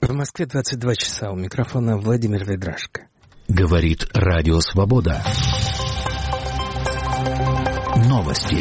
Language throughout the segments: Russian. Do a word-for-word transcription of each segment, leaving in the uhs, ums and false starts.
В Москве двадцать два часа. У микрофона Владимир Ведрашко. Говорит Радио Свобода. Новости.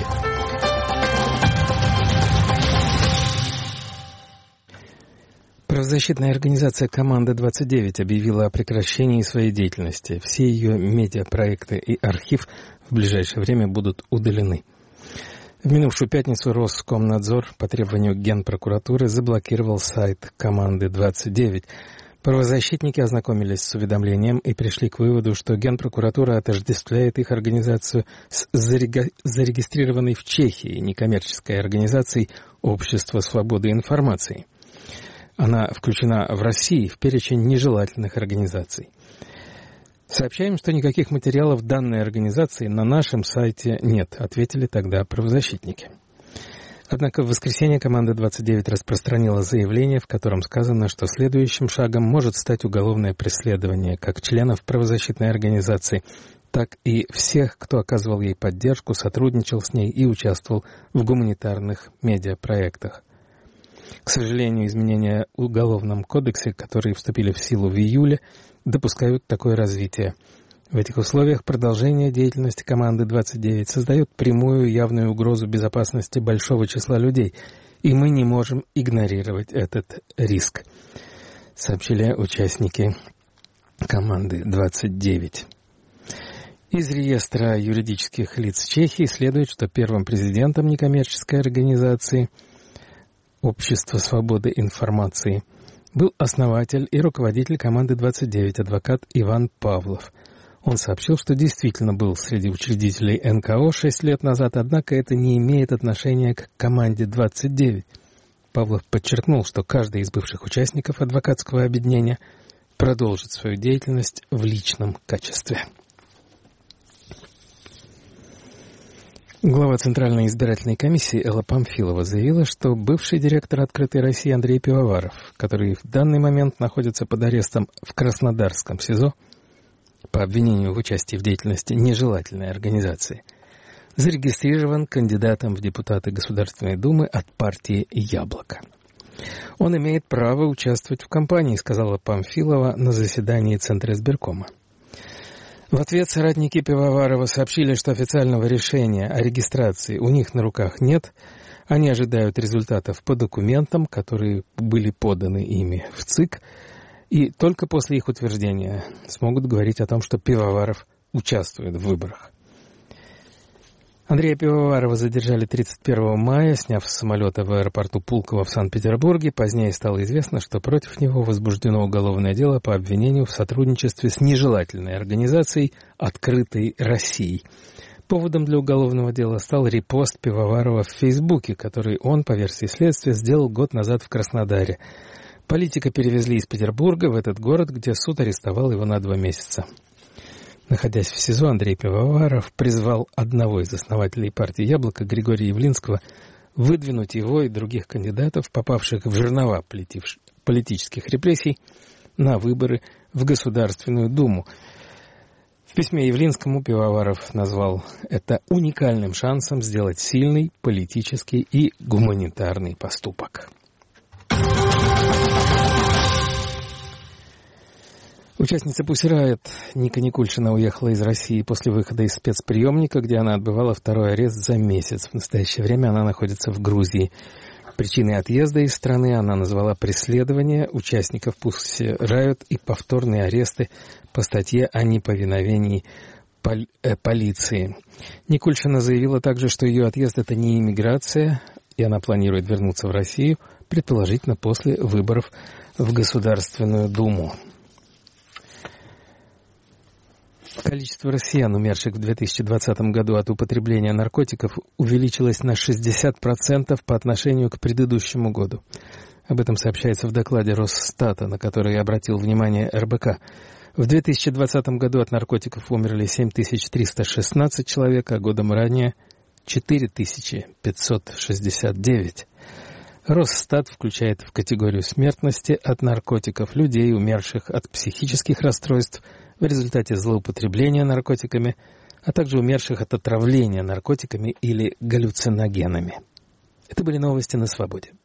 Правозащитная организация «Команда двадцать девять» объявила о прекращении своей деятельности. Все ее медиапроекты и архив в ближайшее время будут удалены. В минувшую пятницу Роскомнадзор по требованию Генпрокуратуры заблокировал сайт «Команды двадцать девять». Правозащитники ознакомились с уведомлением и пришли к выводу, что Генпрокуратура отождествляет их организацию с зарегистрированной в Чехии некоммерческой организацией «Общество свободы информации». Она включена в России в перечень нежелательных организаций. «Сообщаем, что никаких материалов данной организации на нашем сайте нет», — ответили тогда правозащитники. Однако в воскресенье «Команда двадцать девять» распространила заявление, в котором сказано, что следующим шагом может стать уголовное преследование как членов правозащитной организации, так и всех, кто оказывал ей поддержку, сотрудничал с ней и участвовал в гуманитарных медиапроектах. К сожалению, изменения в Уголовном кодексе, которые вступили в силу в июле, допускают такое развитие. В этих условиях продолжение деятельности «Команды двадцать девять» создает прямую явную угрозу безопасности большого числа людей, и мы не можем игнорировать этот риск, сообщили участники «Команды двадцать девять». Из реестра юридических лиц Чехии следует, что первым президентом некоммерческой организации «Общество свободы информации» был основатель и руководитель «Команды двадцать девять» адвокат Иван Павлов. Он сообщил, что действительно был среди учредителей эн ка о шесть лет назад, однако это не имеет отношения к «Команде двадцать девять». Павлов подчеркнул, что каждый из бывших участников адвокатского объединения продолжит свою деятельность в личном качестве. Глава Центральной избирательной комиссии Элла Памфилова заявила, что бывший директор «Открытой России» Андрей Пивоваров, который в данный момент находится под арестом в Краснодарском СИЗО по обвинению в участии в деятельности нежелательной организации, зарегистрирован кандидатом в депутаты Государственной Думы от партии «Яблоко». Он имеет право участвовать в кампании, сказала Памфилова на заседании Центризбиркома. В ответ соратники Пивоварова сообщили, что официального решения о регистрации у них на руках нет. Они ожидают результатов по документам, которые были поданы ими в ЦИК, и только после их утверждения смогут говорить о том, что Пивоваров участвует в выборах. Андрея Пивоварова задержали тридцать первого мая, сняв с самолета в аэропорту Пулково в Санкт-Петербурге. Позднее стало известно, что против него возбуждено уголовное дело по обвинению в сотрудничестве с нежелательной организацией «Открытой Россией». Поводом для уголовного дела стал репост Пивоварова в Фейсбуке, который он, по версии следствия, сделал год назад в Краснодаре. Политика перевезли из Петербурга в этот город, где суд арестовал его на два месяца. Находясь в СИЗО, Андрей Пивоваров призвал одного из основателей партии «Яблоко» Григория Явлинского выдвинуть его и других кандидатов, попавших в жернова политических репрессий, на выборы в Государственную Думу. В письме Явлинскому Пивоваров назвал это уникальным шансом сделать сильный политический и гуманитарный поступок. Участница Pussy Riot Ника Никульшина уехала из России после выхода из спецприемника, где она отбывала второй арест за месяц. В настоящее время она находится в Грузии. Причиной отъезда из страны она назвала преследование участников Pussy Riot и повторные аресты по статье о неповиновении поли- э, полиции. Никульшина заявила также, что ее отъезд — это не иммиграция, и она планирует вернуться в Россию, предположительно после выборов в Государственную Думу. Количество россиян, умерших в две тысячи двадцатом году от употребления наркотиков, увеличилось на шестьдесят процентов по отношению к предыдущему году. Об этом сообщается в докладе Росстата, на который обратил внимание эр бэ ка. В две тысячи двадцатом году от наркотиков умерли семь тысяч триста шестнадцать человек, а годом ранее четыре тысячи пятьсот шестьдесят девять. Росстат включает в категорию смертности от наркотиков людей, умерших от психических расстройств в результате злоупотребления наркотиками, а также умерших от отравления наркотиками или галлюциногенами. Это были новости на Свободе.